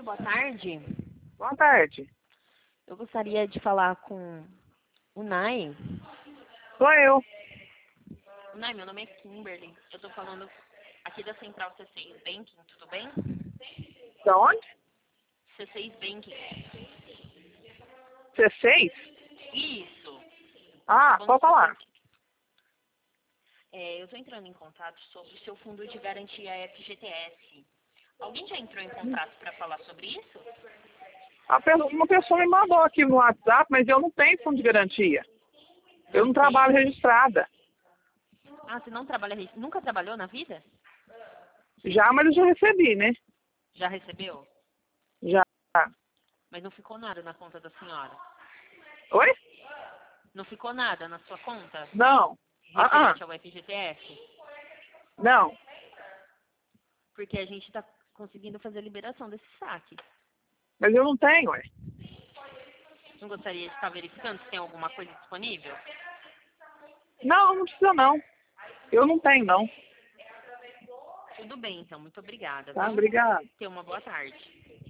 boa tarde. Boa tarde. Eu gostaria de falar com o Nai. Sou eu. Nai, meu nome é Kimberly. Eu tô falando aqui da Central C6 Banking, tudo bem? Da onde? C6 Banking. C6? Isso. Ah, Banco pode falar. C6. Eu tô entrando em contato sobre o seu fundo de garantia FGTS. Alguém já entrou em contato para falar sobre isso? Uma pessoa me mandou aqui no WhatsApp, mas eu não tenho fundo de garantia. Eu não trabalho registrada. Ah, você não trabalha, nunca trabalhou na vida? Já, mas eu já recebi, né? Já recebeu? Já. Mas não ficou nada na conta da senhora? Oi? Não ficou nada na sua conta? Não. Referente ao FGTS? Não. Porque a gente está conseguindo fazer a liberação desse saque. Mas eu não tenho, ué. Não gostaria de estar verificando se tem alguma coisa disponível? Não, não precisa não. Eu não tenho, não. Tudo bem, então. Muito obrigada, Tá? viu? Obrigado. Tenha uma boa tarde.